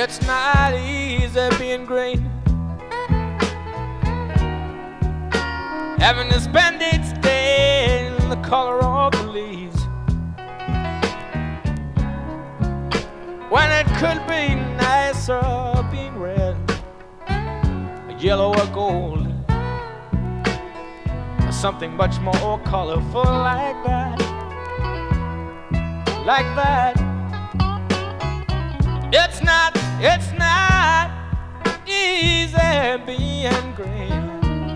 It's not easy being green, having to spend each day in the color of the leaves, when it could be nicer being red, yellow or gold, or something much more colorful like that, like that. It's not easy being green.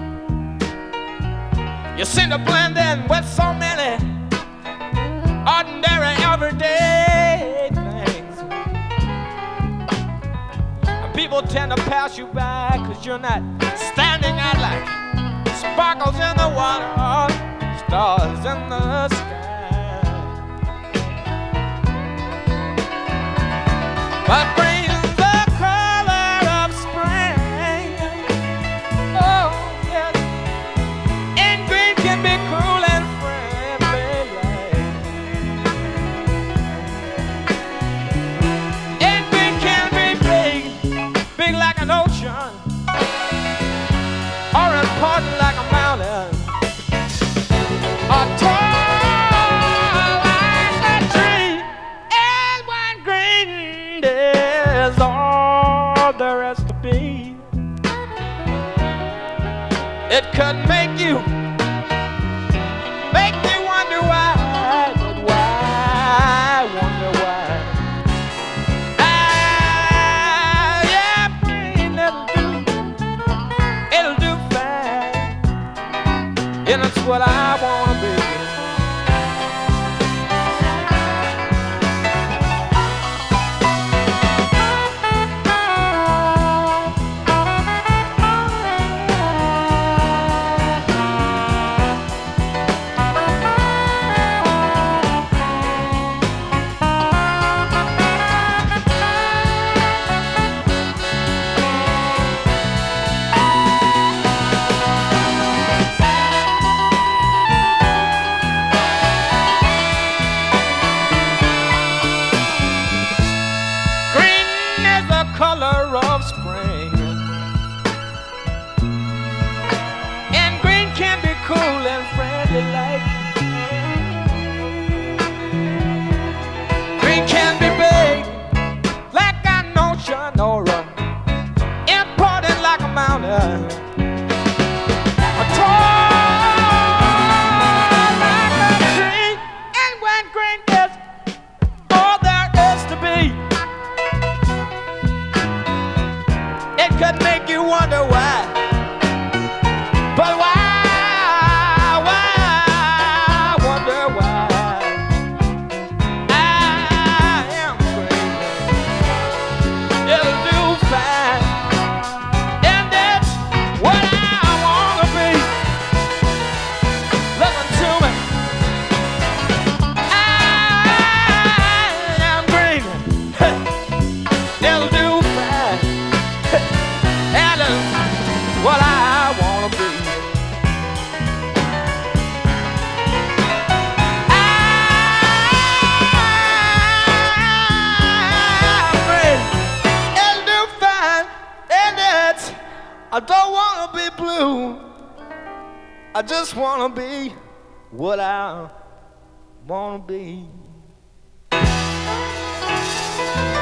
You seem to blend in with so many ordinary, everyday things, and people tend to pass you by because you're not standing out like sparkles in the water, stars in the sky. But green's the color of spring. Oh, yes. And green can be cool and friendly. And green can be big, big like an ocean, or important like a mountain, or tall. It could make you wonder why, but why, wonder why. Yeah, green, it'll do fine, and it's what I wanna be. Color of spring, and green can be cool and friendly like. Green can be big like an ocean, or important like a mountain, or tall like a tree. And when green gets all there is to be, could make you wonder why, but why, wonder why. I am crazy, it'll do fine, and that's what I wanna be. Listen to me, I am green, it'll do fine. What I wanna be. I'm green, it'll do fine, and it's, I don't wanna be blue, I just wanna be what I wanna be.